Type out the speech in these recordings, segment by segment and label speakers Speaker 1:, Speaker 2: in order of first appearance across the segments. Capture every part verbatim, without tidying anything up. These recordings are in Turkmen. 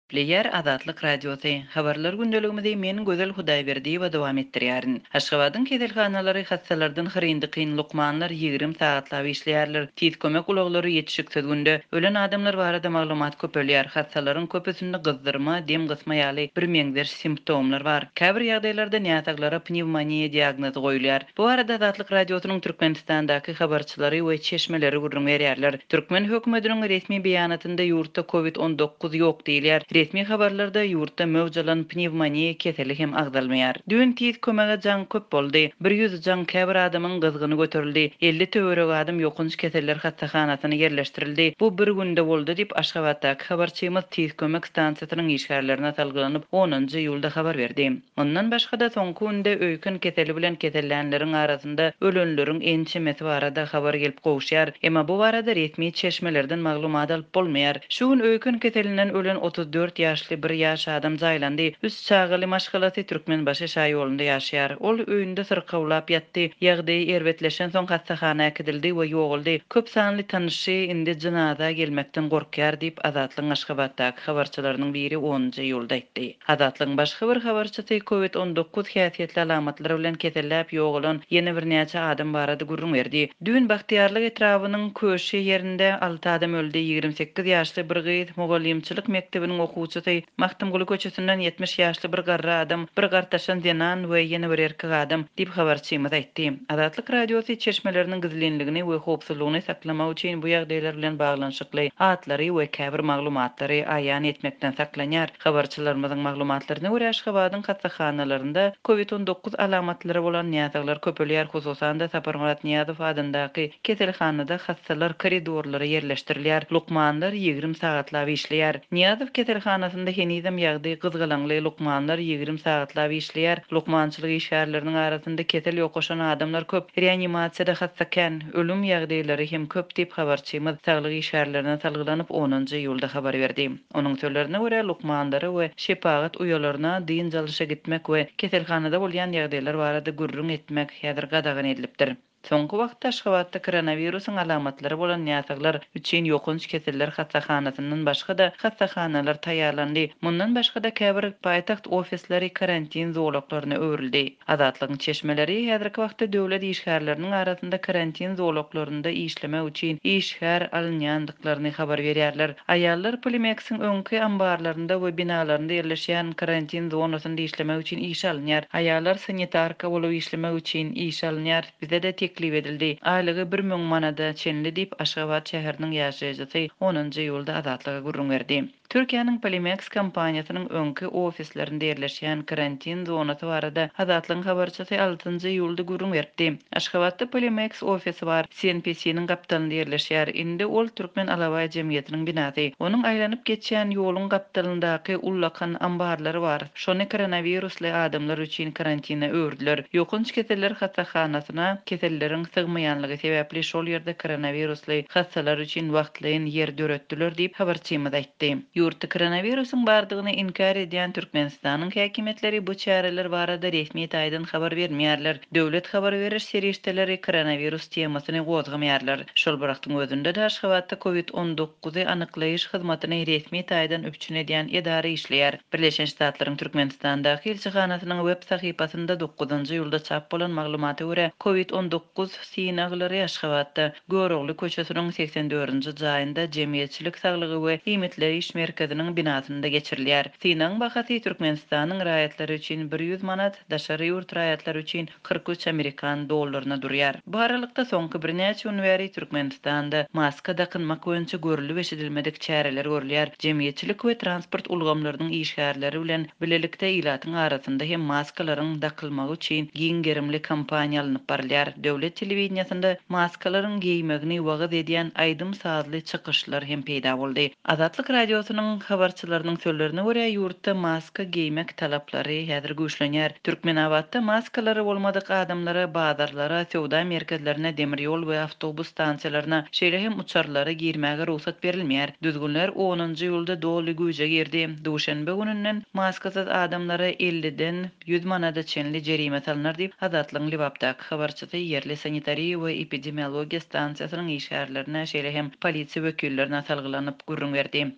Speaker 1: Player Azatlyk Radiosu habarlar gündeligimizde men gözel Hudaýberdi we dowam etdirýärin. Aşgabatyň kedelhanalary hassalardan hyryndy kyn lukmanlar ýigrim sagatlap işleýärler. Tiz kömek ulaglary ýetişiksiz günde ölen adamlar barada maglumat köpelýär. Hassalaryň köpüsinde gyzdyrma, dem gysma ýaly bir meňzer simptomlar bar. Käbir ýagdaýlarda näsaglara pnevmoniýa diagnozy goýulýar. Bu arada Azatlyk Radiosynyň Türkmenistandaky habarçylary we çeşmeleri gurrun berýärler. Türkmen hökümetiniň resmi beýanatynda ýurtda covid on dokuz ýok diýilýär. Resmi habarlarda ýurtda mewjalan pnevmoniýa keseli hem agdalmaýar. Dün tiz kömege jan köp boldy. bir ýüz jan käbir adamyň gyzgyny göterildi. elli töwerek adam ýokunç keseller hastahanasyna yerleştirildi. Bu bir günde boldy diýip Aşgabatdaky habarçymyz tiz kömek stansiýasynyň işgärlerine salgylanyp onunjy ýylda habar berdi. Ondan başga da soňky günde öýkün keseli bilen kesellenleriň arasynda ölenleriň ençemesi barada habar gelip gowşýar. Emma bu barada resmi çeşmelerden maglumat alyp bolmaýar. Şu gün öýkün keselinden ölen otuz dört ýaşly bir ýaş adam jaýlandy. Üç çağıly maşgalasy Türkmenbaşy şaý ýolunda ýaşaýar. Ol öýünde syrkawlap ýatdy. Ýagdaý erwetleşen soň hastahanaga gidildi we ýoguldy. Köp sanly tanysy indi jynaza gelmekden gorkýar diýip Azatlyň Aşgabatdaky habarçylarynyň biri onunjy ýylda aýtdy. Azatlyň başga bir habarçysy covid on dokuz häsiýetli alamatlary bilen kesellap ýogulan ýene bir näçe adam barada gurrun berdi. Dün Bahtiýarlyk etrawynyň köşe ýerinde alty adam öldü. ýygrimi sekiz ýaşly bir gyz mugallimçilik mektebiniň okuwçysy Mahtumguly köçesinden yetmiş ýaşly bir garra adam, bir gartaşan denan we ýene bir erkek adam diýip habarçymyz aýtdy. Azatlyk Radiosy çeşmeleriniň gizlenligini we howpsuzlygyny saklamak üçin bu ýagdaýlar bilen baglanyşykly atlary we käbir maglumatlary aýan etmekden saklanýar. Habarçylarymyzyň maglumatlaryna görä Aşgabatyň hastahanalaryna covid on dokuz alamatlary bolan ýazglar köpelýär, hususan da Saparmurat Niýazow adandaky keselhanada hastalar koridorlary yerleşdirilýär. Lukmanlar ýigrim sagatlap işleýär. Niýazow keselhanasynda henizem ýagdaý gyzgalaňly lukmanlar ýigrim sagatlap işleýär. Lukmançylyk işgärleriniň arasynda kesel ýokaşan adamlar köp. Reanimasiýada hastaken ölüm ýagdaýlary hem köp diýip habarçymyz saglyk işgärlerine salgylanyp onunjy ýylda habar berdi. Onuň sözlerine görä lukmandary we şepagat uýalaryna diýin jalşa gitmek we keselhanada bolýan ýagdaýlar barada gurrun etmek häzir gadagan edilipdir. Soňky wagtda Aşgabatda koronawirusyň alamatlary bolan ýasaglar üçin ýokunç keseller hastahanasynyň başga da hastahanalar taýýarlandy. Mundan başga da käbir paýtaxt ofisleri karantin zolaklaryna öwrildi. Azatlygyň çeşmeleri häzirki wagtda döwlet işgärleriniň arasynda karantin zolaklarynda işlemek üçin işgär alynýandyklaryny habar berýärler. Aýallar Polimex'iň öňki ambarlarynda we binalarynda ýerleşýän karantin zonasynda işlemek üçin iş alynýar. Aýallar sanitarka bolup işlemek üçin iş alynýar. Bize de teklip edildi. Aylygy bir müň manada çenli diýip Aşgabat şäheriniň ýaşaýjysy onunjy ýylda Azatlyga gurrun berdi. Türkiýanyň Polimex kompaniýasynyň öňki ofislerinde ýerleşýän karantin zonasy barada Azatlyň habarçysy altynjy ýylda gurrun berdi. Aşgabatda Polimex ofisi bar. C N P C-niň gapdalynda ýerleşýär. Indi ol Türkmen Alawaý Jemgyýetiniň binasy. Onuň aýlanyp geçýän ýoluň gapdalyndaky ullakan ambarlary bar. Şonu koronavirusly adamlar üçin karantina öwrdiler. Ýokunç keseller hastahanasyna keselleriň sygmaýanlygy sebäpli şol ýerde koronavirusly hastalar üçin wagtlaýyn ýer döretdiler diýip habarçymyz aýtdy. Ýurtda koronawirusyň bardygyny inkar edýän Türkmenistanyň häkimetleri bu çäreler barada resmi taýdan habar bermeýärler. Döwlet habar beriş serişdeleri koronavirus temasyny gozgamýarlar. Şol wagtyň özünde de Aşgabatda covid on dokuzy anyklaýyş hyzmatyny resmi taýdan öpçün edýän edara işleýär. Birleşen Ştatlaryň Türkmenistandaky elçihanasynyň web sahypasynda dokuzunjy ýylda çap bolan maglumata görä covid on dokuz synaglary Aşgabatda Görogly köçesiniň seksen dördünji jaýynda Jemgyýetçilik saglygy we hymetleri iş merkeziniň binasynda geçirilýär. Synaň bahasy Türkmenistanyň raýatlary üçin bir ýüz manat, daşary ýurt raýatlary üçin kırk üç Amerikan dollaryna durýar. Bu aralykda soňky bir näçe gün bäri Türkmenistanda maska dakynmak boýunça görülip eşidilmedik çäreler görülýär. Jemgyýetçilik we transport ulgamlarynyň işgärleri bilen bilelikde ilatyň arasynda hem maskalaryň dakylmagy üçin giň gerimli kampaniýa alınıp barylýar. Döwlet telewizionyasynda maskalaryň giýmegini wagt edýän aýdym saatly çykyşlar hem peýda boldy. Azatlyk Radiosynyň habarçylarynyň sözlerine görä ýurtda maska giýmek talaplary häzir güýçlenýär. Türkmenawatda maskalary bolmadyk adamlara bazarlara, sowda merkezlerine, demir ýol we awtobus stansiýalaryna, şeýle hem uçarlara girmäge ruhsat berilmeýär. Düzgünler onunjy ýylda doly güýje girdi. Duşanbe gününden maskasyz adamlara elliden ýüz manada çenli jerime salynar diýip Azatlyň Libapdaky habarçysy ýerli sanitariýa we epidemiologiýa stansiýasynyň işgärlerine, şeýle hem polisiýa wekillerine salgylanyp gurrun berdi. Türkmenistan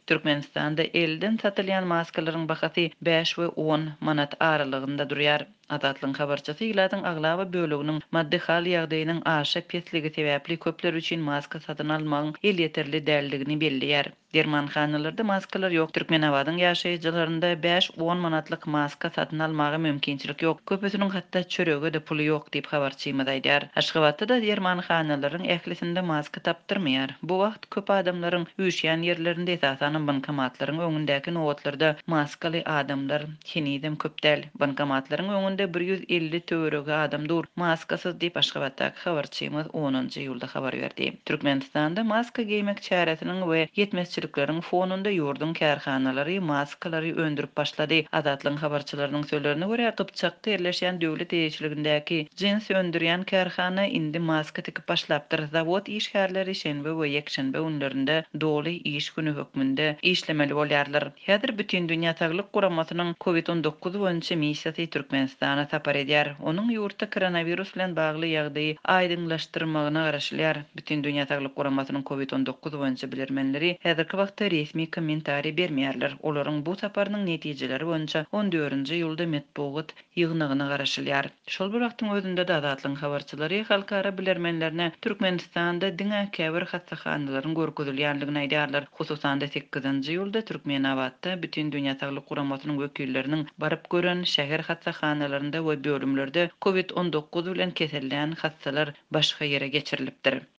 Speaker 1: Türkmenistanda elden satylýan maskalaryň bahasy beş we on manat aralygynda durýar. Adatlyň habarçysy ýyladyň aglaba bölüginiň maddi hal ýagdaýynyň aşa petligi sebäpli köpler üçin maska satyn almagyň el ýeterli däldigini belliýär. Dermanhanalarda maskalar ýok. Türkmenabadyň ýaşaýjylarynda beş on manatlyk maska satyn almagy mümkinçilik ýok. Köpüsiniň hatda çörege de puly ýok diýip habarçymyz aýdýar. Aşgabatda da dermanhanalaryň ählisinde maska tapdyrmaýar. Bu wagt köp adamlaryň üşýän ýerlerinde esasan bankomatlaryň öňündäki nowatlarda maskaly adamlar hinidem köp däl. Bankomatlaryň öňünde bir yüz elli töwerege adam dur. Maskasyz diýip Aşgabatdaky habarçymyz onunjy ýylda habar berdi. Türkmenistanda maska giýmek çäresiniň we yetmezçilikleriň fonunda ýurdun kärhanalary maskalary öndürip başlady. Adatlyň habarçylarynyň sözlerine görä Gypçakda ýerleşýän döwlet eýçiligindäki jins öndürýän kärhana indi maska tikip başlapdyr. Zawod işgärleri şenbe we ýekşenbe günlerinde doly iş güni hökmünde işlemeli bolýarlar. Häzir bütün dünýä Saglyk Guramasynyň covid on dokuz boýunça missiýasy Türkmenistana tapar edýär. Onuň ýurtda koronavirus bilen bagly ýagdaýy aýdyňlaşdyrmagyna garaşylýar. Bütün dünýä Saglyk Guramasynyň covid on dokuz boýunça bilermenleri häzirki wagtda resmi kommentari bermeýärler. Olaryň bu saparynyň netijeleri boýunça on dördünji ýylda metbuat ýygnagyna garaşylýar. Şol bir wagtyň özünde de adatlyň habarçylary halkara bilermenlerine Türkmenistanda diňe käbir hassahanalyryň görkezilýänligini aýdýarlar. Hususan da sekizinji ýylda Türkmenabadda bütün dünýä Saglyk Guramasynyň wekilleriniň baryp gören şäher hassahanalarynda we bölümlerde covid on dokuz bilen kesellän hassalar başga ýere geçirilipdir.